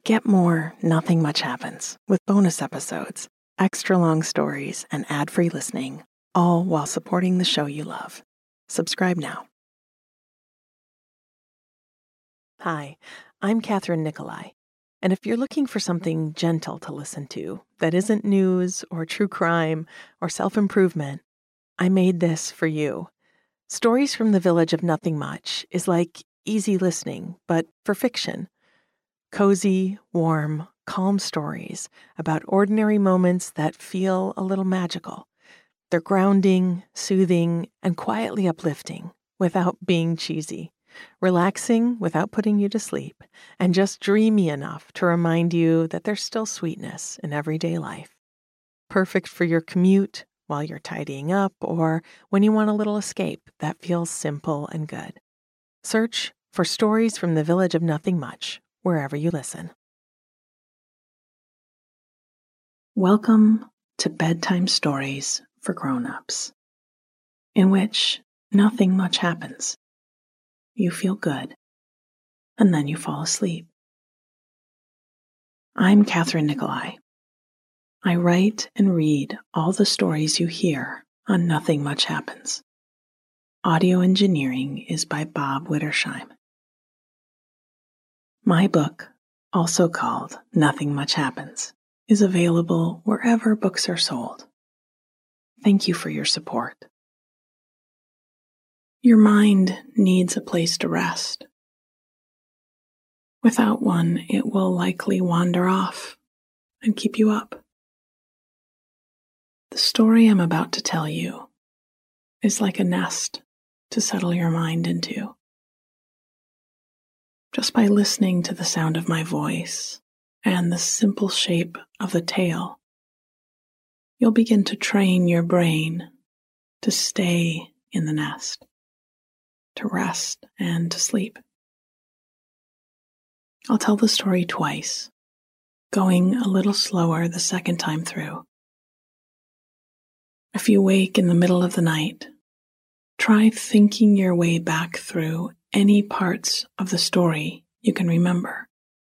Get more Nothing Much Happens with bonus episodes, extra long stories, and ad-free listening, all while supporting the show you love. Subscribe now. Hi, I'm Catherine Nicolai, and if you're looking for something gentle to listen to that isn't news or true crime or self-improvement, I made this for you. Stories from the Village of Nothing Much is like easy listening, but for fiction. Cozy, warm, calm stories about ordinary moments that feel a little magical. They're grounding, soothing, and quietly uplifting without being cheesy, relaxing without putting you to sleep, and just dreamy enough to remind you that there's still sweetness in everyday life. Perfect for your commute, while you're tidying up, or when you want a little escape that feels simple and good. Search for Stories from the Village of Nothing Much wherever you listen. Welcome to Bedtime Stories for Grown-ups, in which nothing much happens. You feel good, and then you fall asleep. I'm Catherine Nicolai. I write and read all the stories you hear on Nothing Much Happens. Audio engineering is by Bob Wittersheim. My book, also called Nothing Much Happens, is available wherever books are sold. Thank you for your support. Your mind needs a place to rest. Without one, it will likely wander off and keep you up. The story I'm about to tell you is like a nest to settle your mind into. Just by listening to the sound of my voice and the simple shape of the tale, you'll begin to train your brain to stay in the nest, to rest and to sleep. I'll tell the story twice, going a little slower the second time through. If you wake in the middle of the night, try thinking your way back through any parts of the story you can remember,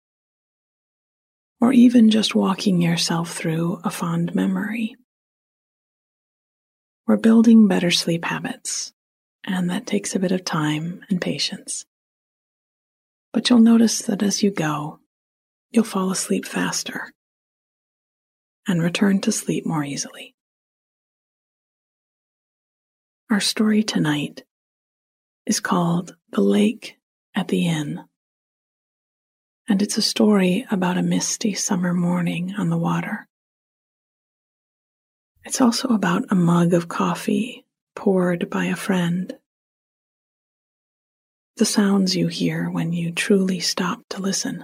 or even just walking yourself through a fond memory. We're building better sleep habits, and that takes a bit of time and patience. But you'll notice that as you go, you'll fall asleep faster and return to sleep more easily. Our story tonight is called The Lake at the Inn, and it's a story about a misty summer morning on the water. It's also about a mug of coffee poured by a friend. The sounds you hear when you truly stop to listen.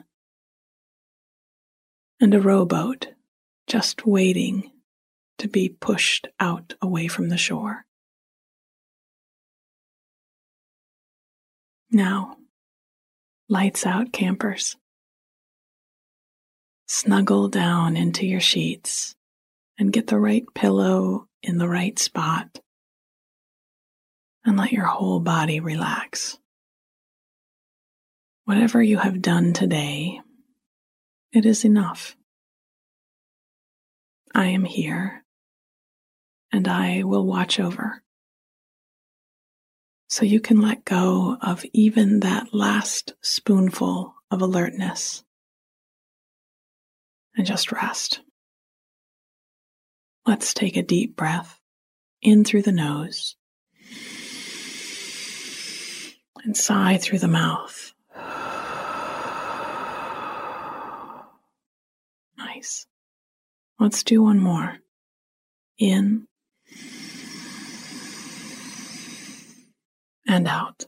And a rowboat just waiting to be pushed out away from the shore. Now, lights out, campers. Snuggle down into your sheets and get the right pillow in the right spot, and let your whole body relax. Whatever you have done today, it is enough. I am here, and I will watch over. So you can let go of even that last spoonful of alertness and just rest. Let's take a deep breath in through the nose and sigh through the mouth. Nice. Let's do one more. In and out.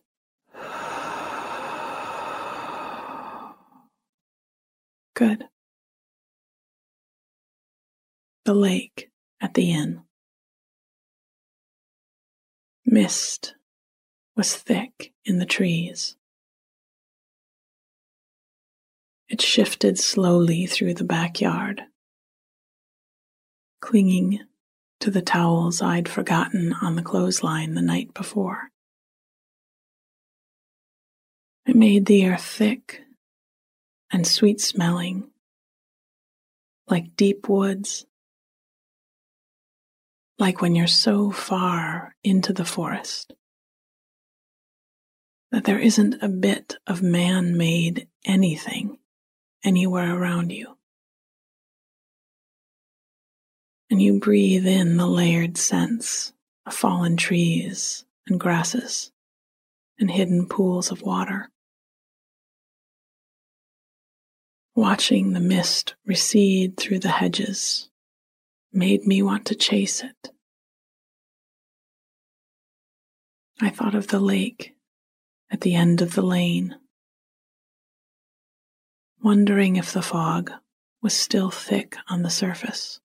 Good. The lake at the inn. Mist was thick in the trees. It shifted slowly through the backyard, clinging to the towels I'd forgotten on the clothesline the night before. It made the air thick and sweet smelling, like deep woods, like when you're so far into the forest that there isn't a bit of man-made anything anywhere around you. And you breathe in the layered scents of fallen trees and grasses and hidden pools of water. Watching the mist recede through the hedges made me want to chase it. I thought of the lake at the end of the lane, wondering if the fog was still thick on the surface.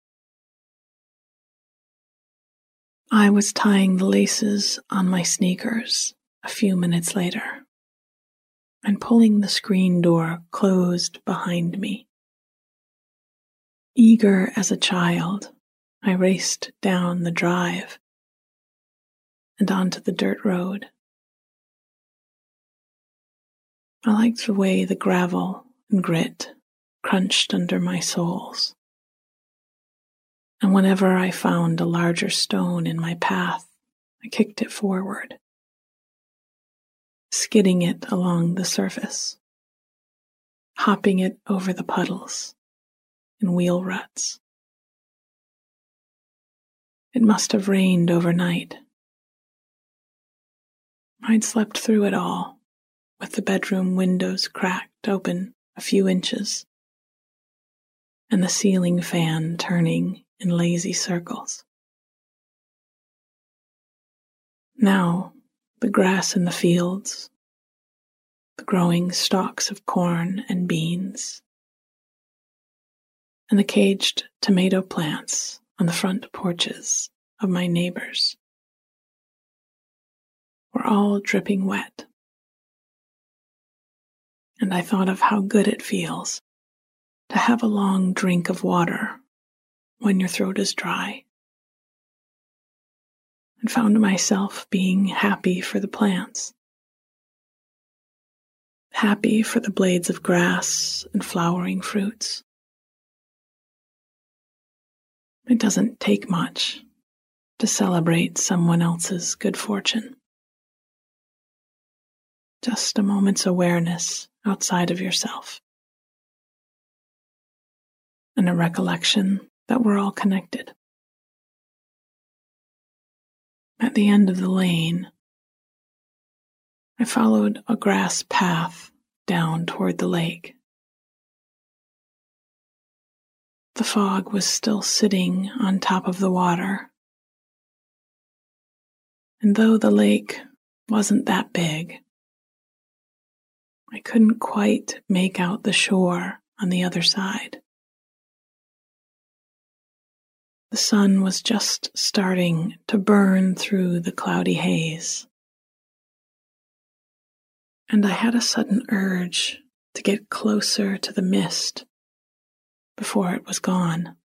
I was tying the laces on my sneakers a few minutes later and pulling the screen door closed behind me. Eager as a child, I raced down the drive and onto the dirt road. I liked the way the gravel and grit crunched under my soles. And whenever I found a larger stone in my path, I kicked it forward, skidding it along the surface, hopping it over the puddles and wheel ruts. It must have rained overnight. I'd slept through it all, with the bedroom windows cracked open a few inches and the ceiling fan turning in lazy circles. Now, the grass in the fields, the growing stalks of corn and beans, and the caged tomato plants on the front porches of my neighbors were all dripping wet. And I thought of how good it feels to have a long drink of water when your throat is dry, and found myself being happy for the plants, happy for the blades of grass and flowering fruits. It doesn't take much to celebrate someone else's good fortune. Just a moment's awareness outside of yourself, and a recollection that we're all connected. At the end of the lane, I followed a grass path down toward the lake. The fog was still sitting on top of the water, and though the lake wasn't that big, I couldn't quite make out the shore on the other side. The sun was just starting to burn through the cloudy haze, and I had a sudden urge to get closer to the mist before it was gone.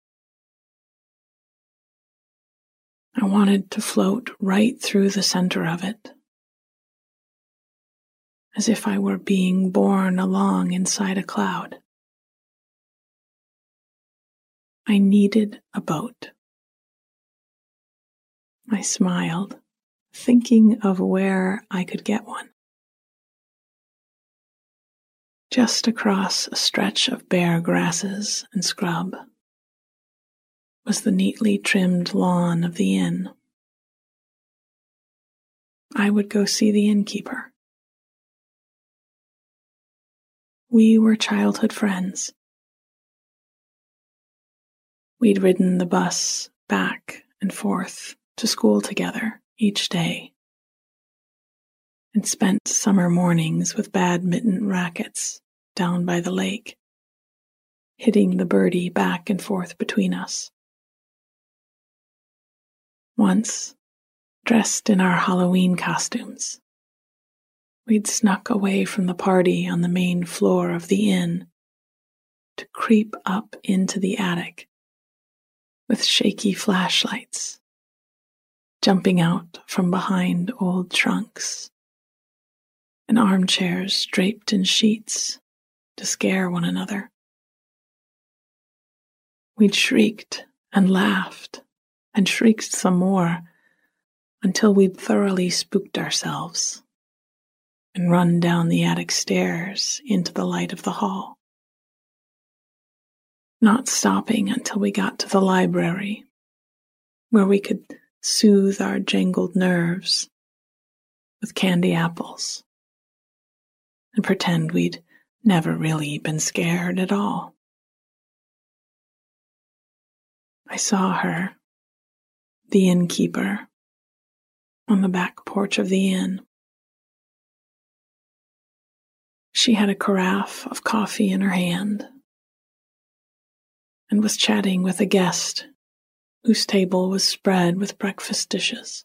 I wanted to float right through the center of it, as if I were being borne along inside a cloud. I needed a boat. I smiled, thinking of where I could get one. Just across a stretch of bare grasses and scrub was the neatly trimmed lawn of the inn. I would go see the innkeeper. We were childhood friends. We'd ridden the bus back and forth to school together each day, and spent summer mornings with badminton rackets down by the lake, hitting the birdie back and forth between us. Once, dressed in our Halloween costumes, we'd snuck away from the party on the main floor of the inn to creep up into the attic with shaky flashlights, jumping out from behind old trunks and armchairs draped in sheets to scare one another. We'd shrieked and laughed and shrieked some more until we'd thoroughly spooked ourselves and run down the attic stairs into the light of the hall, not stopping until we got to the library, where we could soothe our jangled nerves with candy apples and pretend we'd never really been scared at all. I saw her, the innkeeper, on the back porch of the inn. She had a carafe of coffee in her hand and was chatting with a guest whose table was spread with breakfast dishes.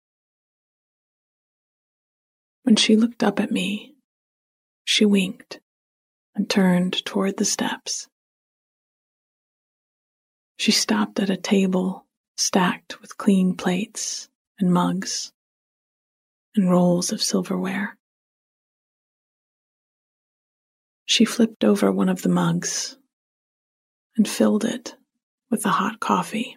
When she looked up at me, she winked and turned toward the steps. She stopped at a table stacked with clean plates and mugs and rolls of silverware. She flipped over one of the mugs and filled it with the hot coffee.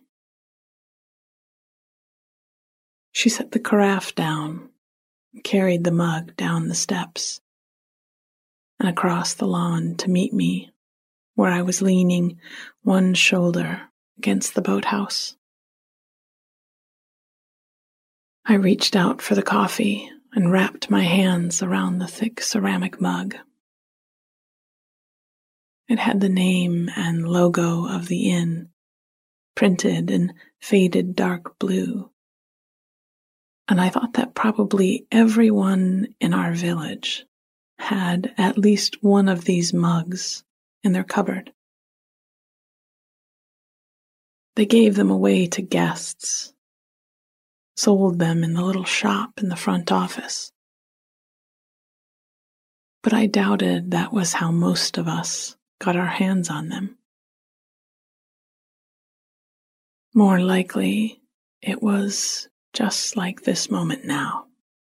She set the carafe down and carried the mug down the steps and across the lawn to meet me, where I was leaning one shoulder against the boathouse. I reached out for the coffee and wrapped my hands around the thick ceramic mug. It had the name and logo of the inn printed in faded dark blue, and I thought that probably everyone in our village had at least one of these mugs in their cupboard. They gave them away to guests, sold them in the little shop in the front office. But I doubted that was how most of us got our hands on them. More likely, it was just like this moment now.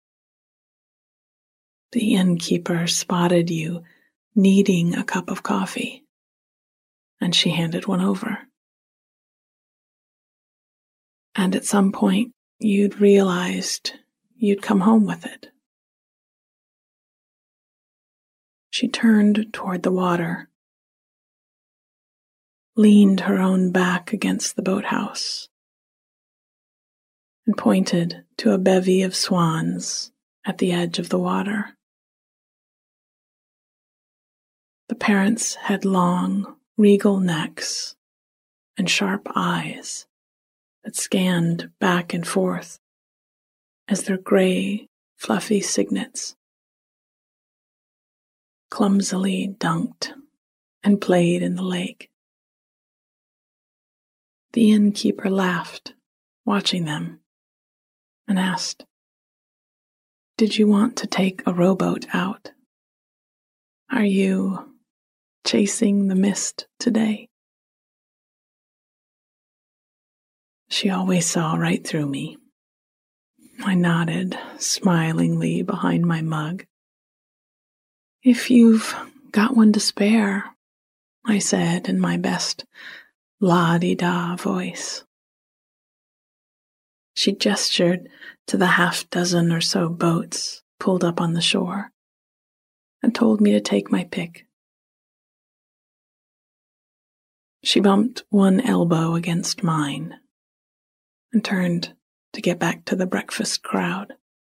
The innkeeper spotted you needing a cup of coffee, and she handed one over. And at some point, you'd realized you'd come home with it. She turned toward the water, leaned her own back against the boathouse, and pointed to a bevy of swans at the edge of the water. The parents had long, regal necks and sharp eyes that scanned back and forth as their gray, fluffy cygnets clumsily dunked and played in the lake. The innkeeper laughed, watching them, and asked, "Did you want to take a rowboat out? Are you chasing the mist today?" She always saw right through me. I nodded smilingly behind my mug. "If you've got one to spare," I said in my best la-di-da voice. She gestured to the half-dozen or so boats pulled up on the shore and told me to take my pick. She bumped one elbow against mine and turned to get back to the breakfast crowd.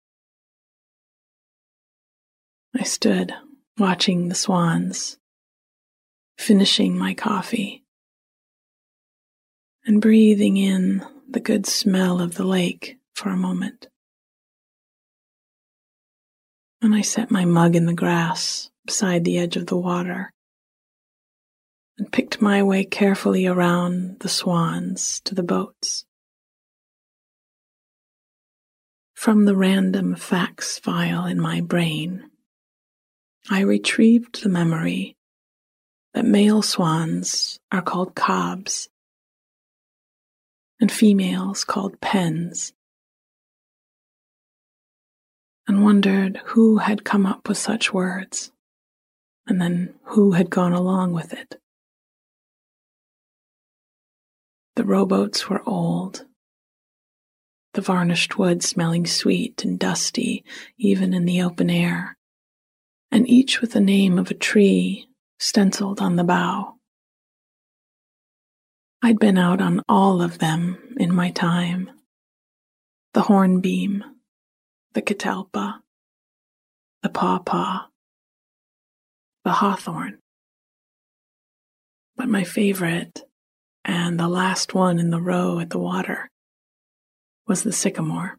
I stood watching the swans, finishing my coffee, and breathing in the good smell of the lake for a moment. And I set my mug in the grass beside the edge of the water and picked my way carefully around the swans to the boats. From the random facts file in my brain, I retrieved the memory that male swans are called cobs and females called pens, and wondered who had come up with such words and then who had gone along with it. The rowboats were old, the varnished wood smelling sweet and dusty even in the open air, and each with the name of a tree stenciled on the bow. I'd been out on all of them in my time: the hornbeam, the catalpa, the pawpaw, the hawthorn. But my favorite, and the last one in the row at the water, was the sycamore.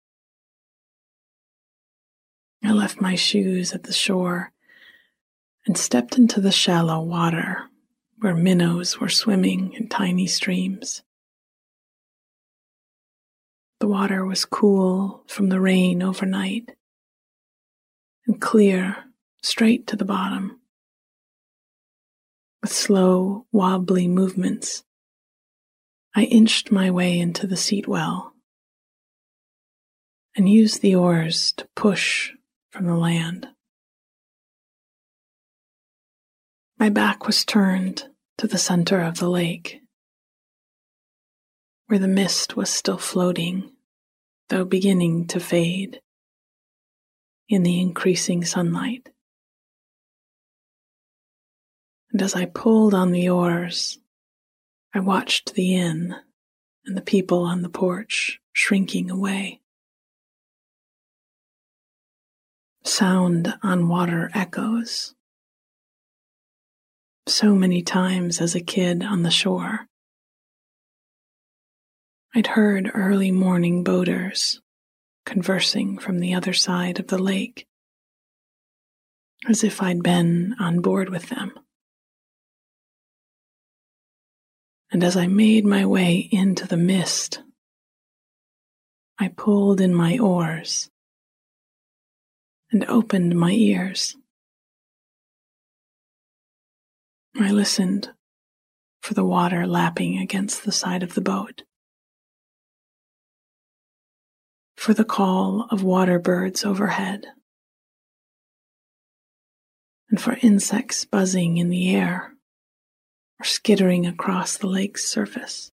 I left my shoes at the shore and stepped into the shallow water where minnows were swimming in tiny streams. The water was cool from the rain overnight and clear straight to the bottom. With slow, wobbly movements, I inched my way into the seat well and used the oars to push from the land. My back was turned to the center of the lake, where the mist was still floating, though beginning to fade in the increasing sunlight. And as I pulled on the oars, I watched the inn and the people on the porch shrinking away. Sound on water echoes. So many times as a kid on the shore, I'd heard early morning boaters conversing from the other side of the lake, as if I'd been on board with them. And as I made my way into the mist, I pulled in my oars and opened my ears. I listened for the water lapping against the side of the boat, for the call of water birds overhead, and for insects buzzing in the air or skittering across the lake's surface.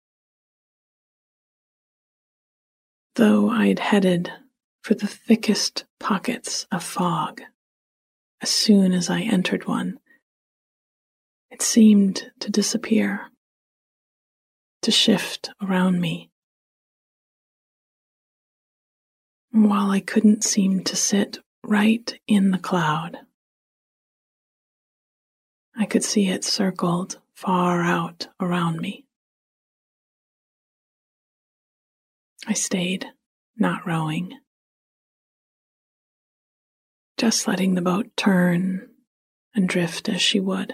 Though I'd headed for the thickest pockets of fog as soon as I entered one, it seemed to disappear, to shift around me. And while I couldn't seem to sit right in the cloud, I could see it circled far out around me. I stayed, not rowing, just letting the boat turn and drift as she would.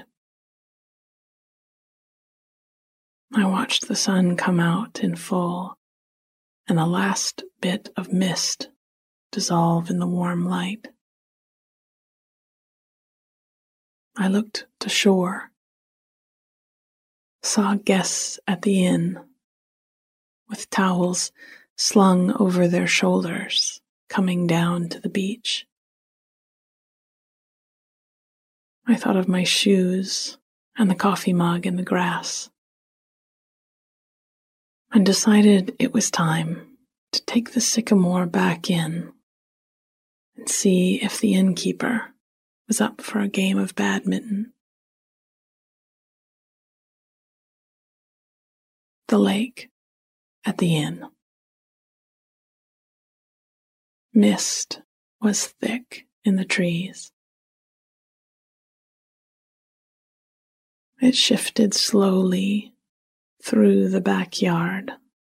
I watched the sun come out in full and the last bit of mist dissolve in the warm light. I looked to shore, saw guests at the inn with towels slung over their shoulders coming down to the beach. I thought of my shoes and the coffee mug in the grass, and decided it was time to take the sycamore back in and see if the innkeeper was up for a game of badminton. The lake at the inn. Mist was thick in the trees. It shifted slowly through the backyard,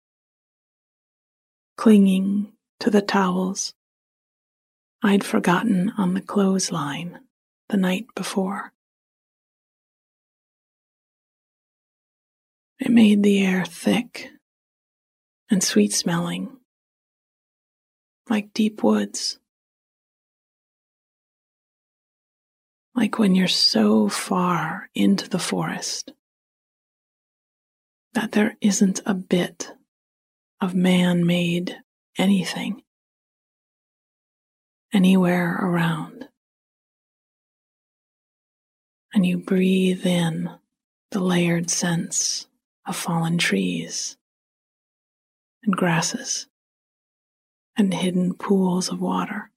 clinging to the towels I'd forgotten on the clothesline the night before. It made the air thick and sweet-smelling, like deep woods, like when you're so far into the forest that there isn't a bit of man-made anything anywhere around. and you breathe in the layered scents of fallen trees and grasses and hidden pools of water.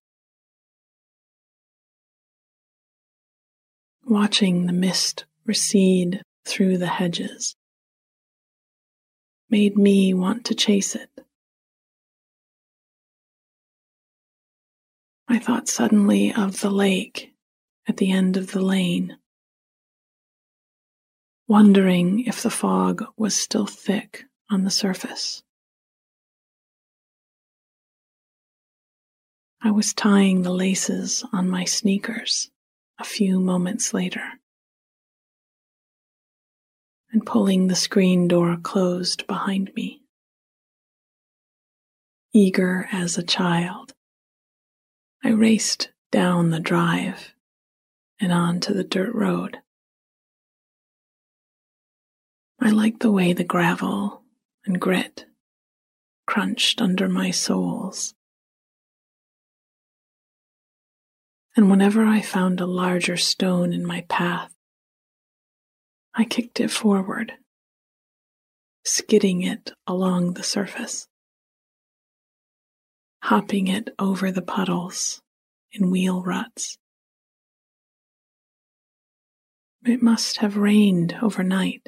Watching the mist recede through the hedges made me want to chase it. I thought suddenly of the lake at the end of the lane, wondering if the fog was still thick on the surface. I was tying the laces on my sneakers a few moments later and pulling the screen door closed behind me. Eager as a child, I raced down the drive and onto the dirt road. I liked the way the gravel and grit crunched under my soles. And whenever I found a larger stone in my path, I kicked it forward, skidding it along the surface, hopping it over the puddles in wheel ruts. It must have rained overnight.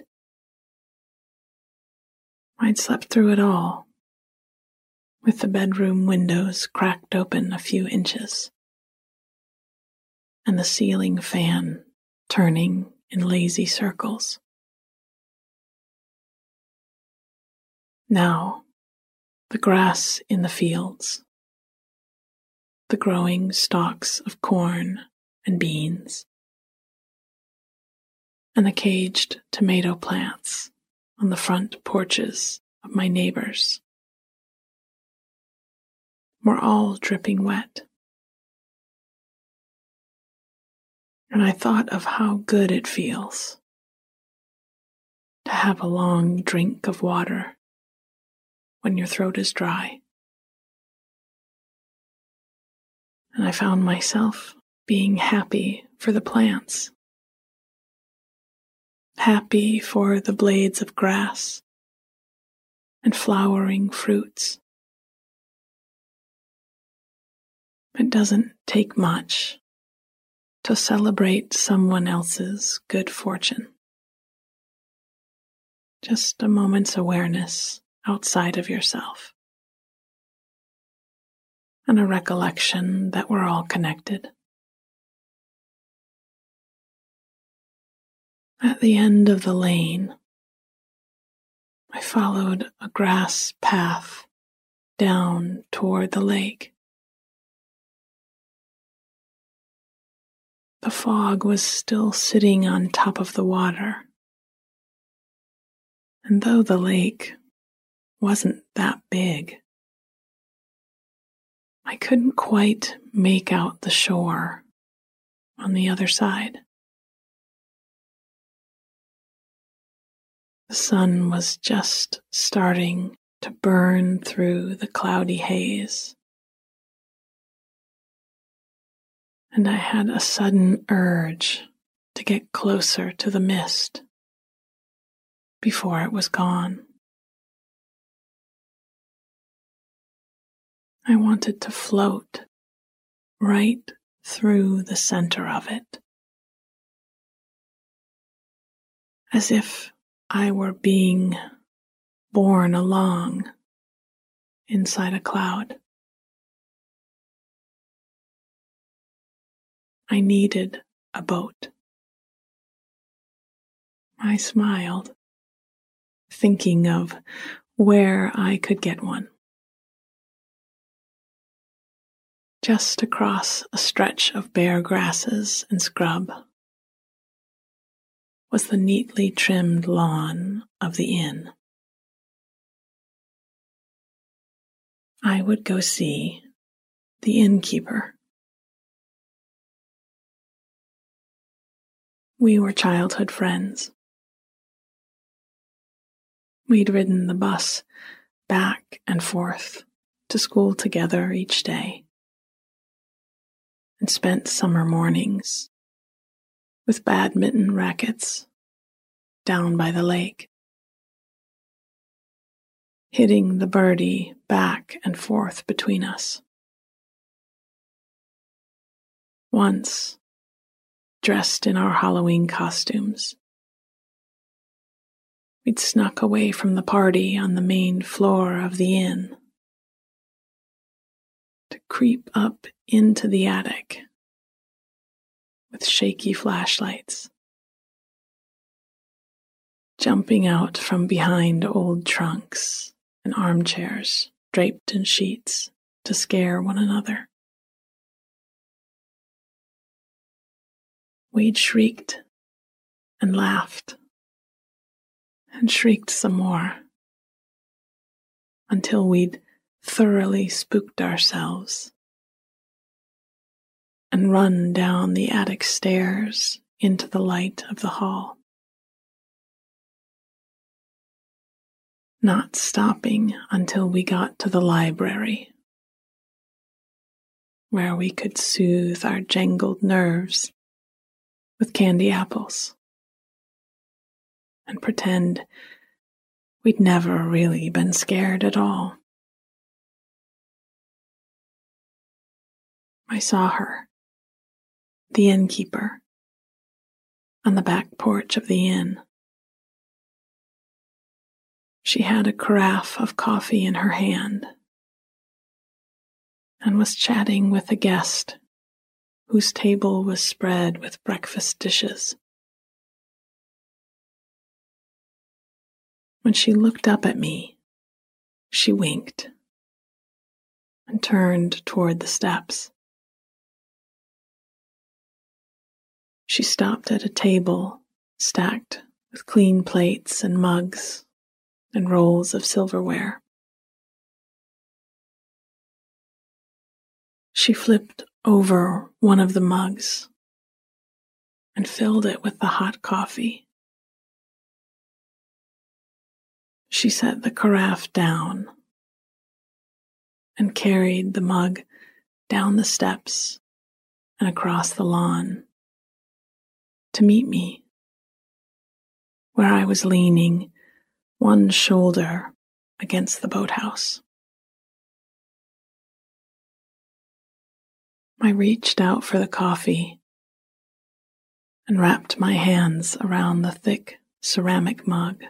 I'd slept through it all, with the bedroom windows cracked open a few inches, and the ceiling fan turning in lazy circles. Now, the grass in the fields, the growing stalks of corn and beans, and the caged tomato plants on the front porches of my neighbors were all dripping wet. And I thought of how good it feels to have a long drink of water when your throat is dry. And I found myself being happy for the plants, happy for the blades of grass and flowering fruits. It doesn't take much to celebrate someone else's good fortune. Just a moment's awareness outside of yourself, and a recollection that we're all connected. At the end of the lane, I followed a grass path down toward the lake. The fog was still sitting on top of the water, and though the lake wasn't that big, I couldn't quite make out the shore on the other side. The sun was just starting to burn through the cloudy haze, and I had a sudden urge to get closer to the mist before it was gone. I wanted to float right through the center of it, as if I were being borne along inside a cloud. I needed a boat. I smiled, thinking of where I could get one. Just across a stretch of bare grasses and scrub was the neatly trimmed lawn of the inn. I would go see the innkeeper. We were childhood friends. We'd ridden the bus back and forth to school together each day, and spent summer mornings with badminton rackets down by the lake, hitting the birdie back and forth between us. Once, dressed in our Halloween costumes, we'd snuck away from the party on the main floor of the inn to creep up into the attic with shaky flashlights, jumping out from behind old trunks and armchairs draped in sheets to scare one another. We'd shrieked and laughed and shrieked some more until we'd thoroughly spooked ourselves and run down the attic stairs into the light of the hall, not stopping until we got to the library, where we could soothe our jangled nerves with candy apples and pretend we'd never really been scared at all. I saw her, the innkeeper, on the back porch of the inn. She had a carafe of coffee in her hand and was chatting with a guest whose table was spread with breakfast dishes. When she looked up at me, she winked and turned toward the steps. She stopped at a table stacked with clean plates and mugs and rolls of silverware. She flipped over one of the mugs and filled it with the hot coffee. She set the carafe down and carried the mug down the steps and across the lawn to meet me, where I was leaning one shoulder against the boathouse. I reached out for the coffee and wrapped my hands around the thick ceramic mug.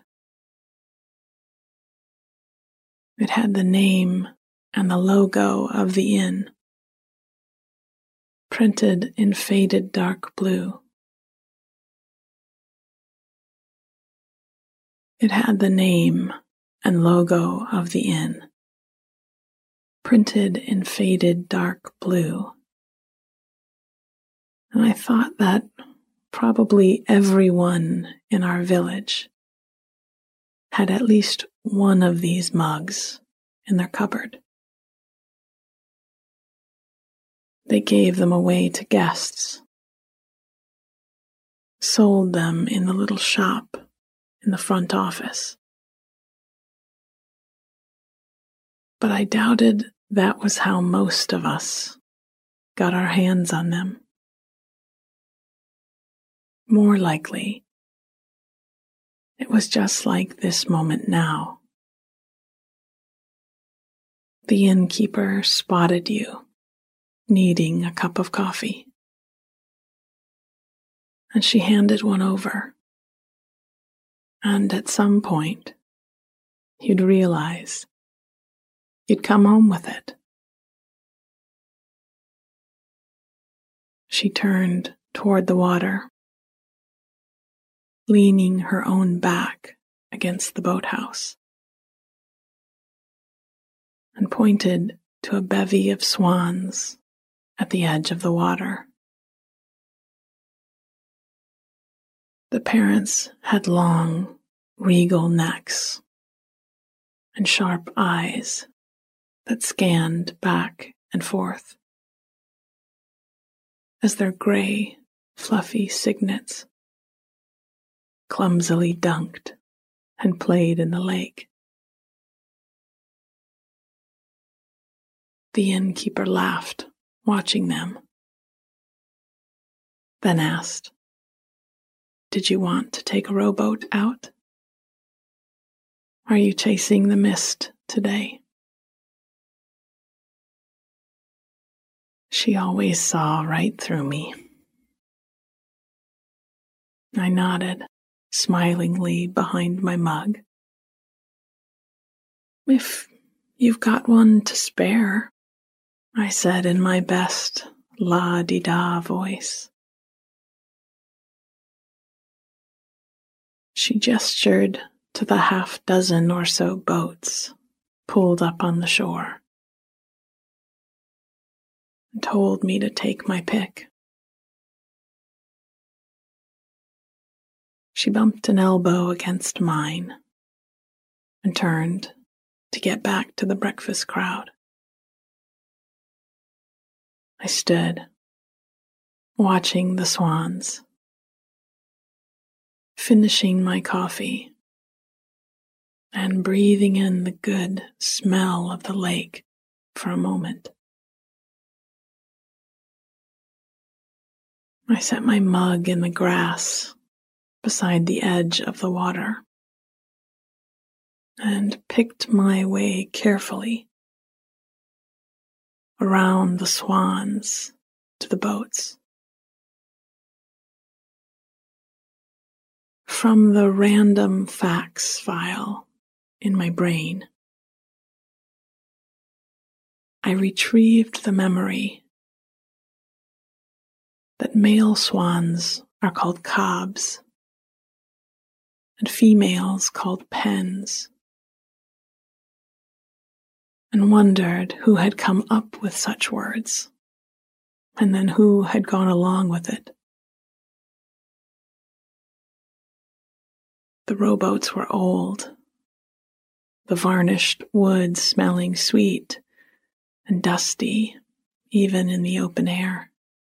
It had the name and the logo of the inn, printed in faded dark blue. It had the name and logo of the inn, printed in faded dark blue. And I thought that probably everyone in our village had at least one of these mugs in their cupboard. They gave them away to guests, sold them in the little shop in the front office. But I doubted that was how most of us got our hands on them. More likely, it was just like this moment now. The innkeeper spotted you needing a cup of coffee, and she handed one over. And at some point, you'd realize you'd come home with it. She turned toward the water, leaning her own back against the boathouse, and pointed to a bevy of swans at the edge of the water. The parents had long, regal necks and sharp eyes that scanned back and forth as their gray, fluffy cygnets clumsily dunked and played in the lake. The innkeeper laughed, watching them, then asked, Did you want to take a rowboat out? Are you chasing the mist today? She always saw right through me. I nodded, smilingly behind my mug. If you've got one to spare, I said in my best la-di-da voice. She gestured to the half-dozen or so boats pulled up on the shore and told me to take my pick. She bumped an elbow against mine and turned to get back to the breakfast crowd. I stood, watching the swans, finishing my coffee, and breathing in the good smell of the lake for a moment. I set my mug in the grass beside the edge of the water and picked my way carefully around the swans to the boats. From the random facts file in my brain, I retrieved the memory that male swans are called cobs and females called pens, and wondered who had come up with such words, and then who had gone along with it. The rowboats were old, the varnished wood smelling sweet and dusty even in the open air,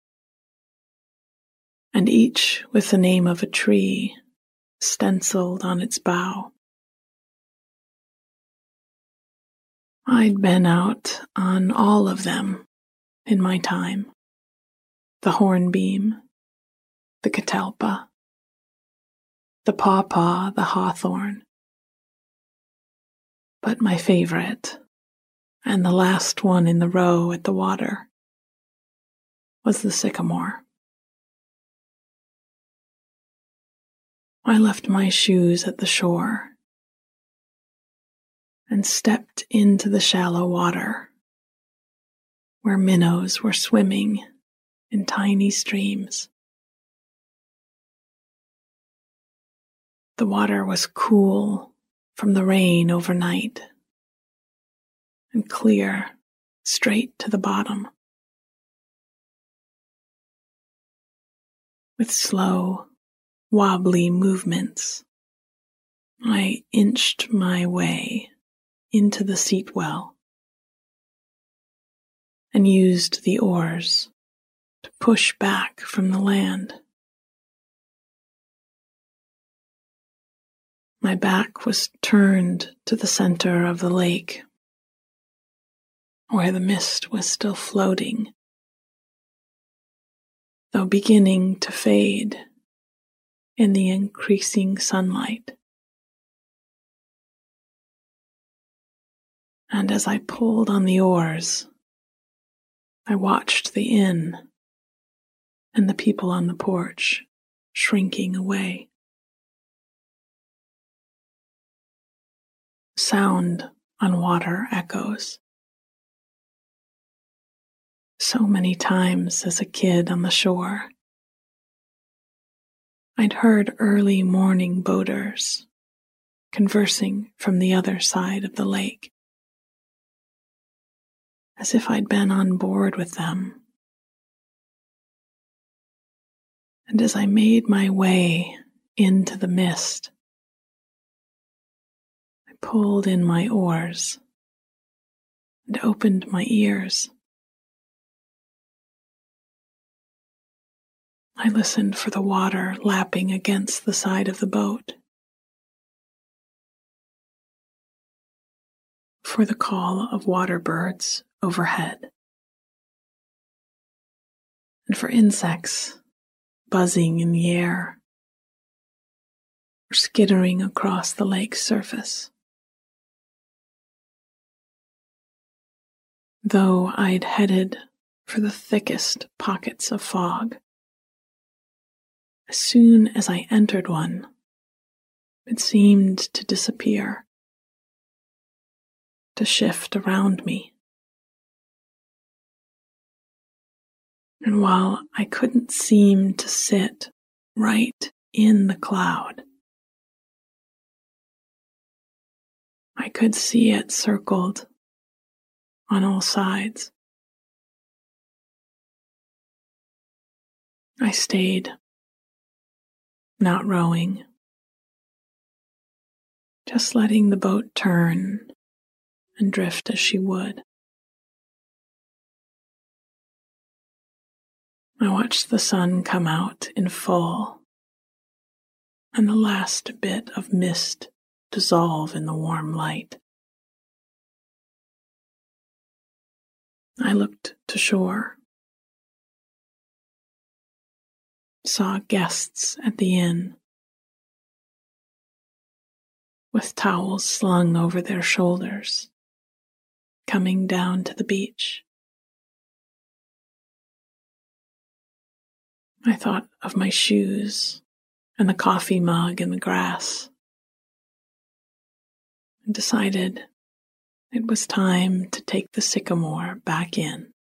and each with the name of a tree stenciled on its bow. I'd been out on all of them in my time. The hornbeam, the catalpa, the pawpaw, the hawthorn. But my favorite, and the last one in the row at the water, was the sycamore. I left my shoes at the shore and stepped into the shallow water where minnows were swimming in tiny streams. The water was cool from the rain overnight and clear straight to the bottom. With slow, wobbly movements, I inched my way into the seat well and used the oars to push back from the land. My back was turned to the center of the lake, where the mist was still floating, though beginning to fade in the increasing sunlight. And as I pulled on the oars, I watched the inn and the people on the porch shrinking away. Sound on water echoes. So many times as a kid on the shore, I'd heard early morning boaters conversing from the other side of the lake, as if I'd been on board with them. And as I made my way into the mist, I pulled in my oars and opened my ears. I listened for the water lapping against the side of the boat, for the call of water birds overhead, and for insects buzzing in the air were skittering across the lake's surface. Though I'd headed for the thickest pockets of fog, as soon as I entered one, it seemed to disappear, to shift around me. And while I couldn't seem to sit right in the cloud, I could see it circled on all sides. I stayed, not rowing, just letting the boat turn and drift as she would. I watched the sun come out in full and the last bit of mist dissolve in the warm light. I looked to shore, saw guests at the inn, with towels slung over their shoulders, coming down to the beach. I thought of my shoes and the coffee mug in the grass, and decided it was time to take the sycamore back in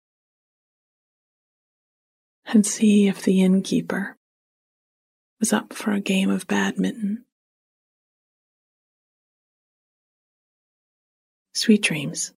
and see if the innkeeper was up for a game of badminton. Sweet dreams.